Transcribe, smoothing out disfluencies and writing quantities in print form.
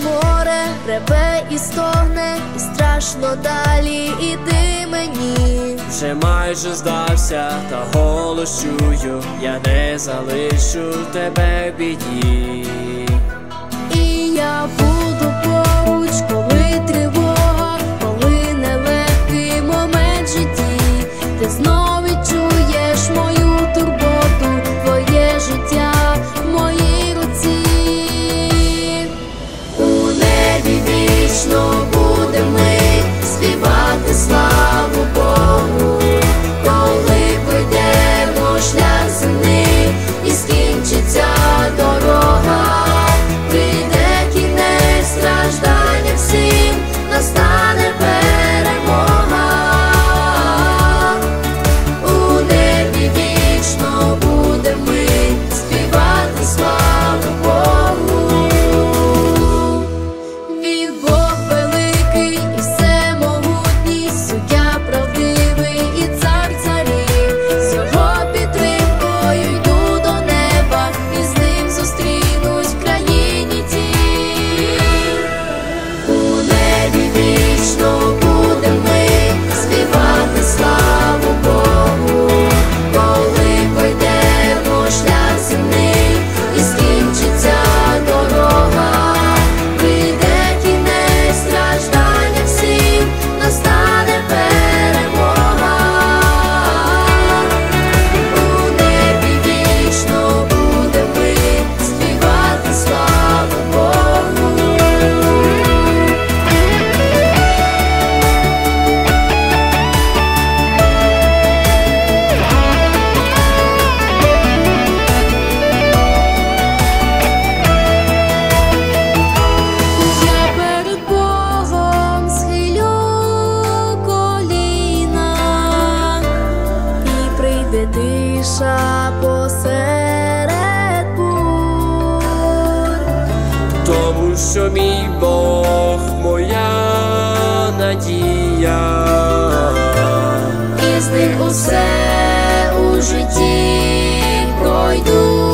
море реве і стогне, і страшно далі іди мені. Вже майже здався, та голос чую, я не залишу тебе в біді. І я буду поруч, коли тривога, коли нелегкий момент в житті. Ти знов відчуєш мою турботу, твоє життя в моїй руці. У небі вічно будемо ми співати славу Богу, коли пройдемо шлях земний і скінчиться дорога. Прийде кінець страждання всім, настане перемога. У небі вічно будемо ми співати славу Богу. Він Бог великий і всемогутній, суддя правдивий і цар царів. З його підтримкою йду до неба, і з ним зустрінусь в країні тій. У небі вічно будемо ми співати славу Богу, коли пройдемо шлях земний і скінчиться дорога. Прийде кінець страждання всім, настане перемога. У небі вічно будемо ми співати славу Богу. Я перед Богом схилю коліна, і прийде тиша посеред бур. Тому що мій Бог моя надія, І з них усе у житті пройду.